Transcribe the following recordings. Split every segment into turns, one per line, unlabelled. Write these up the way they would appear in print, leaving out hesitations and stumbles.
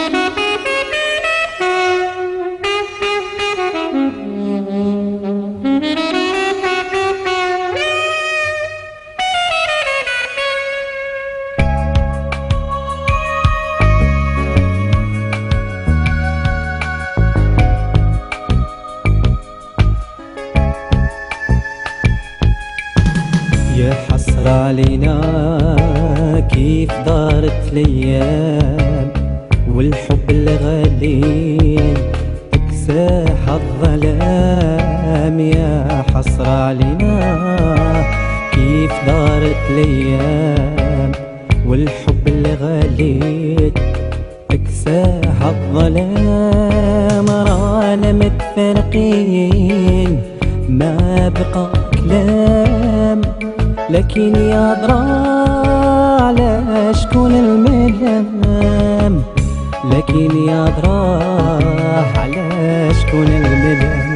يا حسرة علينا كيف دارت الايام، والحب الغالي اكساح الظلام. يا حسرة علينا كيف دارت الايام، والحب الغالي اكساح الظلام. رانا متفرقين ما بقى كلام، لكن يا درا على شكون الملام، لكن يا درا على شكون الملام.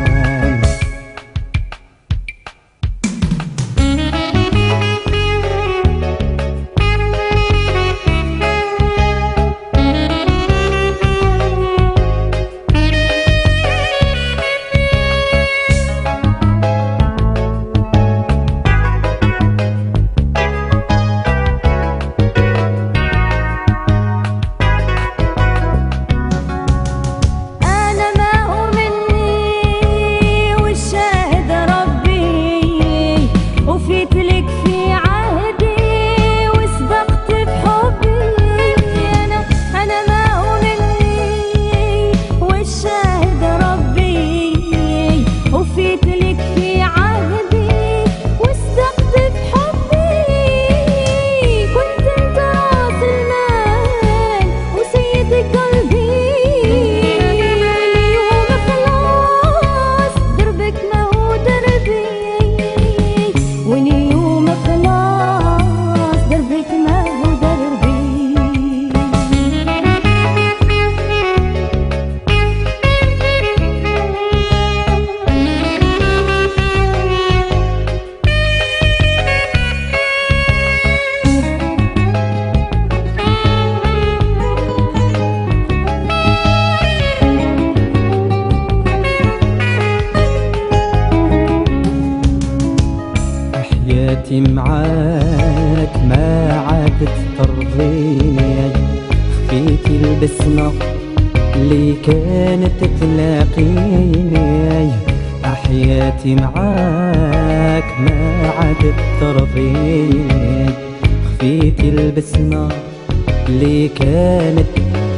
حياتي معاك ما عادت ترضيني، خفيتي البسمة اللي كانت تلاقيني. حياتي معاك ما عادت ترضيني، خفيتي البسمة اللي كانت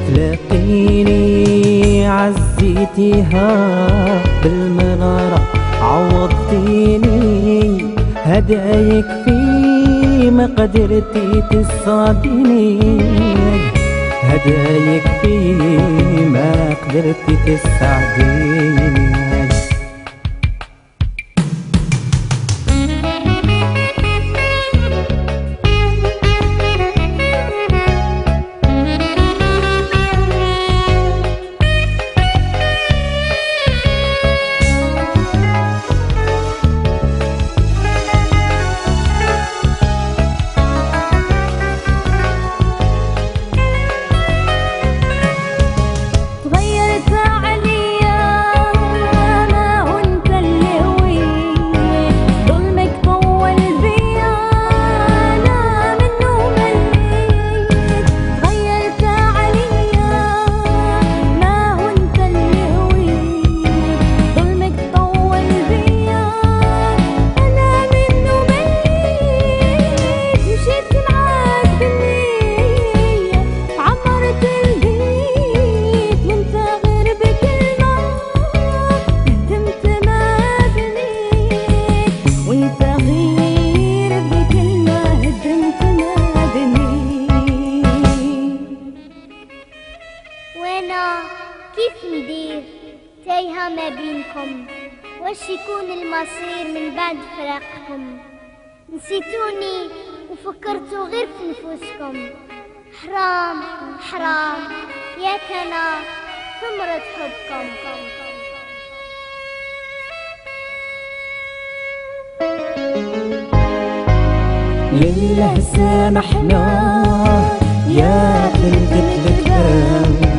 تلاقيني. عزيتيها بالمنارة عوضتيني، هدايك في ما قدرتي تسعدني، هدايك في ما قدرتي تسعدني.
كيف ندير تايهة ما بينكم، وش يكون المصير من بعد فراقكم؟ نسيتوني وفكرتوا غير في نفوسكم. حرام حرام يا كنا ثمرة حبكم.
لله سامحنا يا بنت الكلام،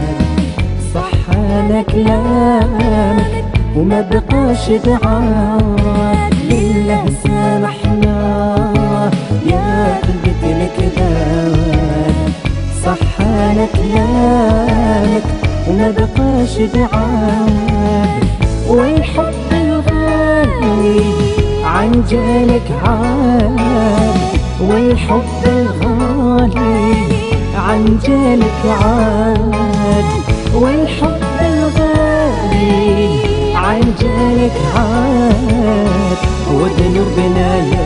كلامك وما بقاش بعاد. لله سامحنا يا قلبي الكذاب، صح انا كلامك وما بقاش بعاد. والحب الغالي عن جالك عاد، والحب الغالي عن جالك عاد، والحب الغالي عن جالك عاد. وذنوبنا